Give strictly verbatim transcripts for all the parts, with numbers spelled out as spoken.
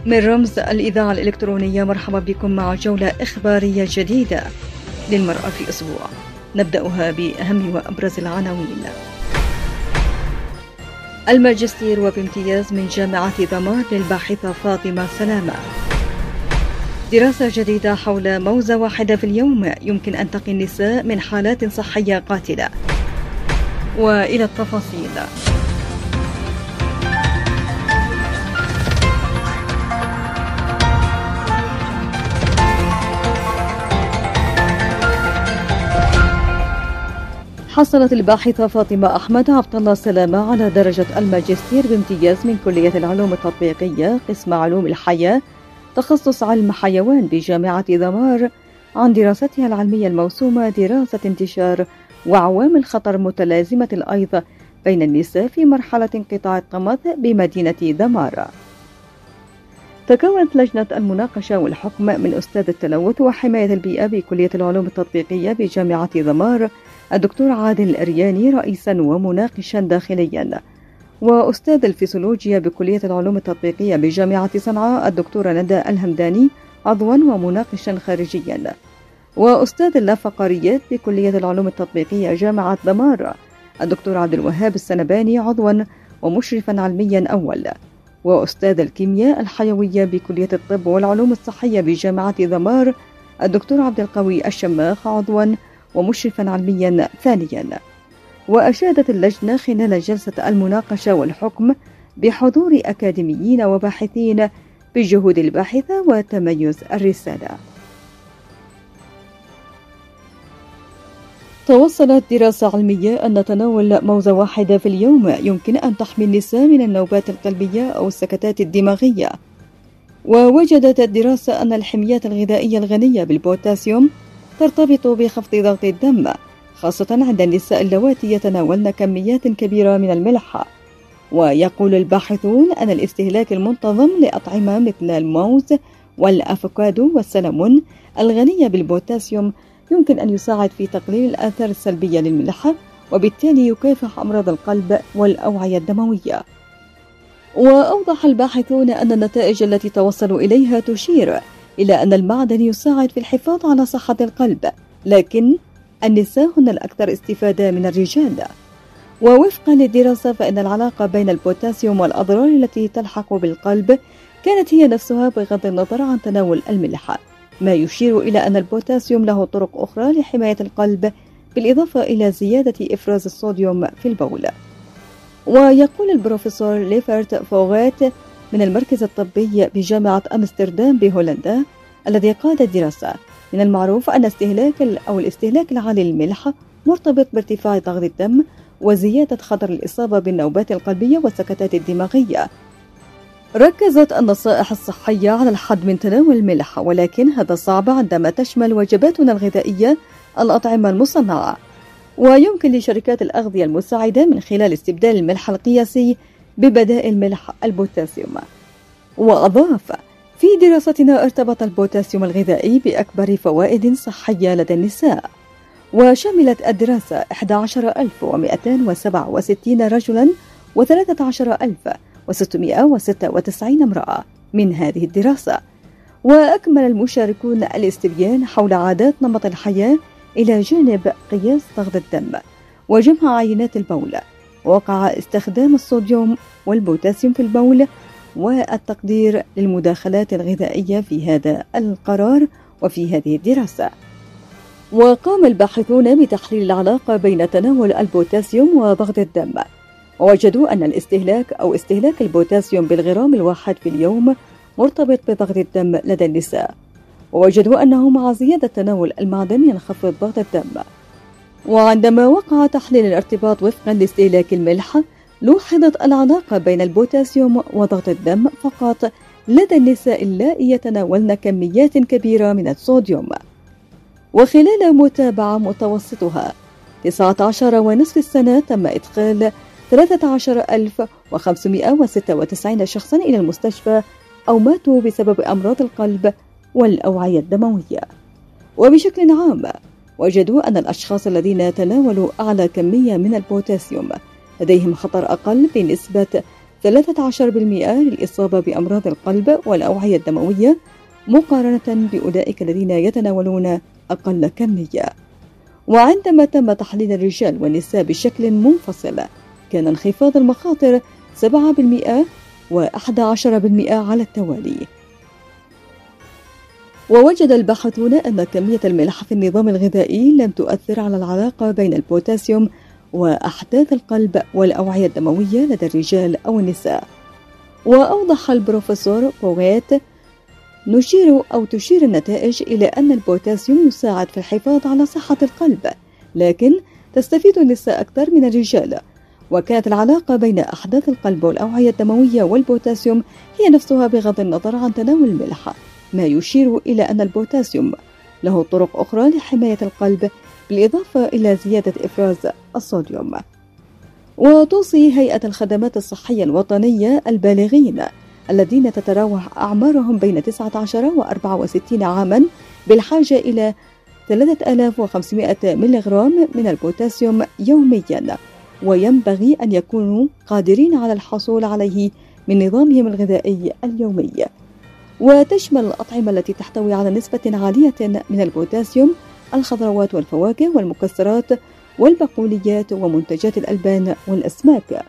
من رمز الإذاعة الإلكترونية، مرحبا بكم مع جولة إخبارية جديدة للمرأة في أسبوع، نبدأها بأهم وأبرز العناوين. الماجستير وبامتياز من جامعة دمار للباحثة فاطمة سلامة. دراسة جديدة حول موزة واحدة في اليوم يمكن أن تقي النساء من حالات صحية قاتلة. وإلى التفاصيل. حصلت الباحثة فاطمة أحمد عبد الله سلامة على درجة الماجستير بامتياز من كلية العلوم التطبيقية قسم علوم الحياة تخصص علم حيوان بجامعة دمار عن دراستها العلمية الموسومة دراسة انتشار وعوامل خطر متلازمة الأيض بين النساء في مرحلة انقطاع الطمث بمدينة دمار. تكونت لجنة المناقشة والحكم من أستاذ التلوث وحماية البيئة بكلية العلوم التطبيقية بجامعة دمار الدكتور عادل الرياني رئيسا ومناقشا داخليا، وأستاذ الفسيولوجيا بكلية العلوم التطبيقية بجامعة صنعاء الدكتورة ندى الهمداني عضوا ومناقشا خارجيا، وأستاذ اللافقاريات بكلية العلوم التطبيقية جامعة دمار الدكتور عبد الوهاب السنباني عضوا ومشرفا علميا أول، وأستاذ الكيمياء الحيوية بكلية الطب والعلوم الصحية بجامعة دمار الدكتور عبد القوي الشماخ عضوا ومشرفا علميا ثانيا. وأشادت اللجنة خلال جلسة المناقشة والحكم بحضور أكاديميين وباحثين بجهود الباحثة وتميز الرسالة. توصلت دراسة علمية أن تناول موزة واحدة في اليوم يمكن أن تحمي النساء من النوبات القلبية أو السكتات الدماغية. ووجدت الدراسة أن الحميات الغذائية الغنية بالبوتاسيوم ترتبط بخفض ضغط الدم، خاصة عند النساء اللواتي يتناولن كميات كبيرة من الملح. ويقول الباحثون أن الاستهلاك المنتظم لأطعمة مثل الموز والأفوكادو والسلمون الغنية بالبوتاسيوم يمكن أن يساعد في تقليل الآثار السلبية للملح، وبالتالي يكافح أمراض القلب والأوعية الدموية. وأوضح الباحثون أن النتائج التي توصلوا إليها تشير إلى أن المعدن يساعد في الحفاظ على صحة القلب، لكن النساء هن الأكثر استفادة من الرجال. ووفقا للدراسة فإن العلاقة بين البوتاسيوم والأضرار التي تلحق بالقلب كانت هي نفسها بغض النظر عن تناول الملح، ما يشير إلى أن البوتاسيوم له طرق أخرى لحماية القلب بالإضافة إلى زيادة إفراز الصوديوم في البول. ويقول البروفيسور ليفرت فوغات من المركز الطبي بجامعة أمستردام بهولندا الذي قاد الدراسة من المعروف أن استهلاك أو الاستهلاك العالي للملح مرتبط بارتفاع ضغط الدم وزيادة خطر الإصابة بالنوبات القلبية والسكتات الدماغية. ركزت النصائح الصحية على الحد من تناول الملح، ولكن هذا صعب عندما تشمل وجباتنا الغذائية الأطعمة المصنعة. ويمكن لشركات الأغذية المساعدة من خلال استبدال الملح القياسي ببدائل ملح البوتاسيوم. وأضاف: في دراستنا ارتبط البوتاسيوم الغذائي بأكبر فوائد صحية لدى النساء، وشملت الدراسة أحد عشر ألف ومئتين وسبعة وستين رجلا وثلاثة عشر ألف وستمئة وستة وتسعين امرأة من هذه الدراسة. وأكمل المشاركون الاستبيان حول عادات نمط الحياة إلى جانب قياس ضغط الدم وجمع عينات البول، ووقع استخدام الصوديوم والبوتاسيوم في البول والتقدير للمداخلات الغذائية في هذا القرار وفي هذه الدراسة. وقام الباحثون بتحليل العلاقة بين تناول البوتاسيوم وضغط الدم، ووجدوا أن الاستهلاك أو استهلاك البوتاسيوم بالغرام الواحد في اليوم مرتبط بضغط الدم لدى النساء، ووجدوا أنه مع زيادة تناول المعدن ينخفض ضغط الدم. وعندما وقع تحليل الارتباط وفقا لاستهلاك الملح لوحظت العلاقة بين البوتاسيوم وضغط الدم فقط لدى النساء اللائي يتناولن كميات كبيرة من الصوديوم. وخلال متابعة متوسطها تسعة عشر ونصف السنة تم إدخال ثلاثة عشر ألف وخمسمئة وستة وتسعين شخصا إلى المستشفى أو ماتوا بسبب أمراض القلب والأوعية الدموية. وبشكل عام وجدوا أن الأشخاص الذين تناولوا أعلى كمية من البوتاسيوم لديهم خطر أقل بنسبة ثلاثة عشر بالمئة للإصابة بأمراض القلب والأوعية الدموية مقارنة بأولئك الذين يتناولون أقل كمية. وعندما تم تحليل الرجال والنساء بشكل منفصل كان انخفاض المخاطر سبعة بالمئة وأحد عشر بالمئة على التوالي. ووجد الباحثون أن كمية الملح في النظام الغذائي لم تؤثر على العلاقة بين البوتاسيوم وأحداث القلب والأوعية الدموية لدى الرجال أو النساء. وأوضح البروفيسور بوغيت نشير أو تشير النتائج إلى أن البوتاسيوم يساعد في الحفاظ على صحة القلب، لكن تستفيد النساء أكثر من الرجال. وكانت العلاقة بين أحداث القلب والأوعية الدموية والبوتاسيوم هي نفسها بغض النظر عن تناول الملح، ما يشير إلى أن البوتاسيوم له طرق أخرى لحماية القلب بالإضافة إلى زيادة إفراز الصوديوم. وتوصي هيئة الخدمات الصحية الوطنية البالغين الذين تتراوح أعمارهم بين تسعة عشر وأربعة وستين عاما بالحاجة إلى ثلاثة آلاف وخمسمائة ملغرام من البوتاسيوم يوميا، وينبغي أن يكونوا قادرين على الحصول عليه من نظامهم الغذائي اليومي. وتشمل الأطعمة التي تحتوي على نسبة عالية من البوتاسيوم الخضروات والفواكه والمكسرات والبقوليات ومنتجات الألبان والأسماك.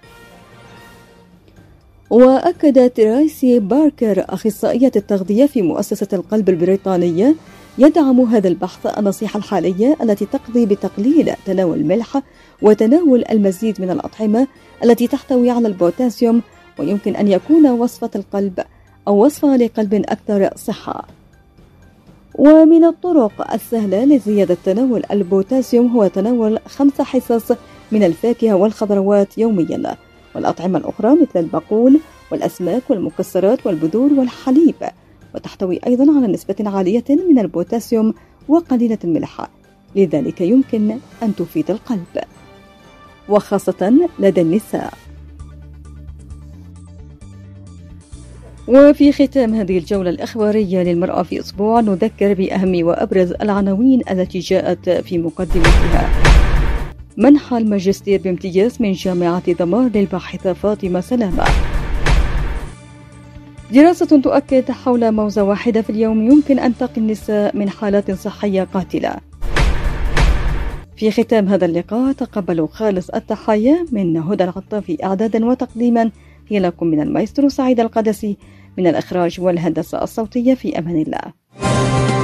وأكد تريسي باركر أخصائية التغذية في مؤسسة القلب البريطانية يدعم هذا البحث النصيحة الحالية التي تقضي بتقليل تناول الملح وتناول المزيد من الأطعمة التي تحتوي على البوتاسيوم، ويمكن أن يكون وصفة القلب أو وصفة لقلب أكثر صحة. ومن الطرق السهلة لزيادة تناول البوتاسيوم هو تناول خمس حصص من الفاكهة والخضروات يوميا، والأطعمة الأخرى مثل البقول والأسماك والمكسرات والبذور والحليب، وتحتوي أيضا على نسبة عالية من البوتاسيوم وقليلة الملح، لذلك يمكن أن تفيد القلب وخاصة لدى النساء. وفي ختام هذه الجولة الإخبارية للمرأة في أسبوع نذكر بأهم وأبرز العناوين التي جاءت في مقدمتها. منح الماجستير بامتياز من جامعة دمار للباحثة فاطمة سلامة. دراسة تؤكد حول موزة واحدة في اليوم يمكن أن تقي النساء من حالات صحية قاتلة. في ختام هذا اللقاء تقبلوا خالص التحايا من هدى العطافي إعدادا وتقديما، هي لكم من المايسترو سعيد القدسي من الإخراج والهندسة الصوتية. في أمان الله.